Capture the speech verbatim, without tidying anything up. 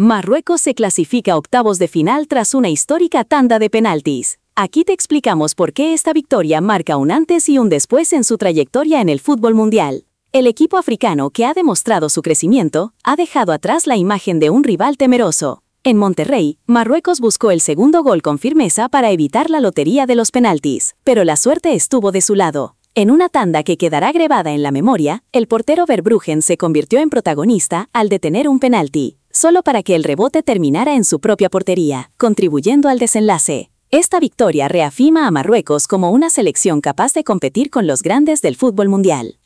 Marruecos se clasifica a octavos de final tras una histórica tanda de penaltis. Aquí te explicamos por qué esta victoria marca un antes y un después en su trayectoria en el fútbol mundial. El equipo africano, que ha demostrado su crecimiento, ha dejado atrás la imagen de un rival temeroso. En Monterrey, Marruecos buscó el segundo gol con firmeza para evitar la lotería de los penaltis, pero la suerte estuvo de su lado. En una tanda que quedará grabada en la memoria, el portero Verbruggen se convirtió en protagonista al detener un penalti, solo para que el rebote terminara en su propia portería, contribuyendo al desenlace. Esta victoria reafirma a Marruecos como una selección capaz de competir con los grandes del fútbol mundial.